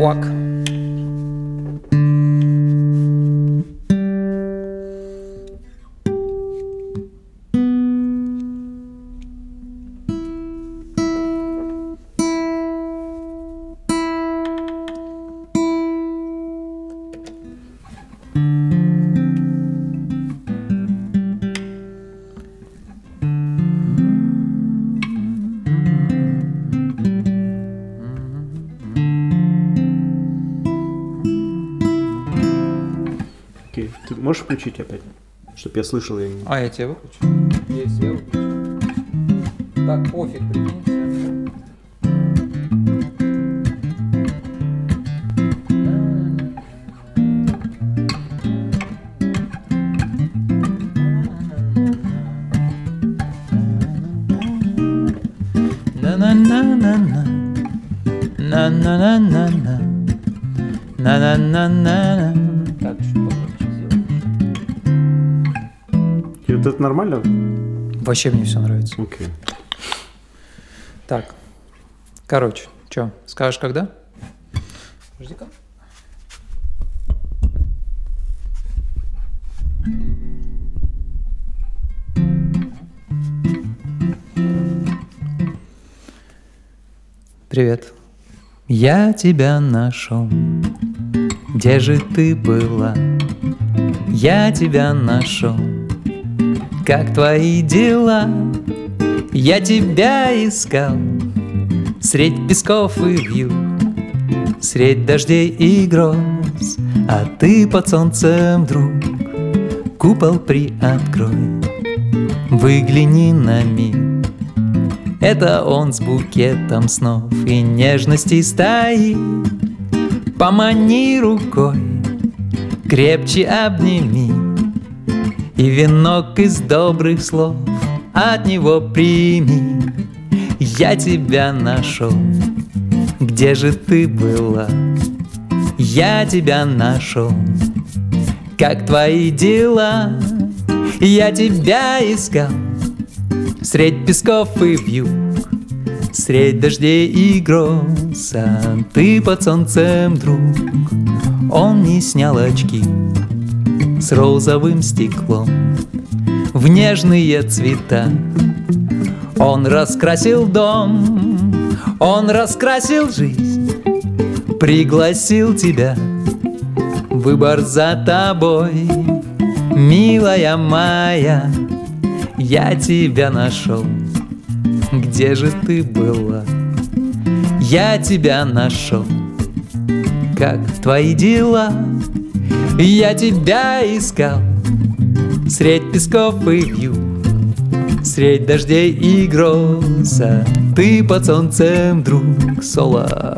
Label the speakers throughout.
Speaker 1: Уак.
Speaker 2: Окей. Ты можешь включить опять? Чтоб я слышал ее.
Speaker 1: А, я тебя выключу? Есть, я выключу. Так, пофиг, прикиньте. На-на-на-на-на. На-на-на-на-на. На-на-на-на-на. Так, чуть погромче сделаем.
Speaker 2: И вот это нормально?
Speaker 1: Вообще мне все нравится.
Speaker 2: Окей.
Speaker 1: Так, короче, что, скажешь когда? Подожди-ка. Привет. Я тебя нашел. Где же ты была? Я тебя нашел. Как твои дела? Я тебя искал средь песков и вьюг, средь дождей и гроз, а ты под солнцем вдруг купол приоткрой, выгляни на миг. Это он с букетом снов и нежностей стоит. Помани рукой, крепче обними, и венок из добрых слов от него прими. Я тебя нашел. Где же ты была? Я тебя нашел. Как твои дела? Я тебя искал средь песков и вьюг, средь дождей и гроз, а ты под солнцем, друг. Он не снял очки с розовым стеклом в нежные цвета. Он раскрасил дом, он раскрасил жизнь, пригласил тебя, выбор за тобой, милая моя. Я тебя нашел. Где же ты была? Я тебя нашел. Как твои дела? Я тебя искал средь песков и вьюг, средь дождей и гроз, а ты под солнцем, друг. Соло.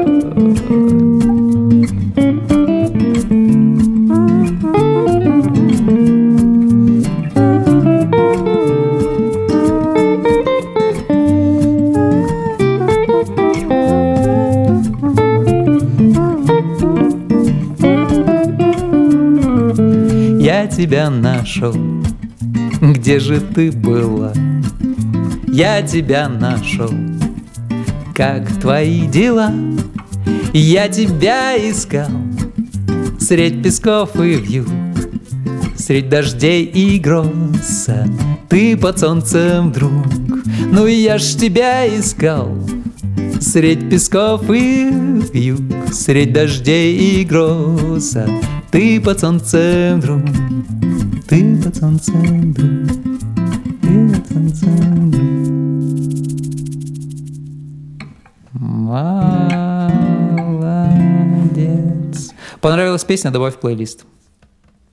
Speaker 1: Я тебя нашел. Где же ты была? Я тебя нашел. Как твои дела? Я тебя искал средь песков и вьюг, средь дождей и гроз, а ты под солнцем, друг. Ну и я ж тебя искал средь песков и вьюг, средь дождей и гроз, а ты под солнцем, друг. Ты под солнцем, друг. Ты под солнцем, друг. Молодец. Понравилась песня? Добавь в плейлист.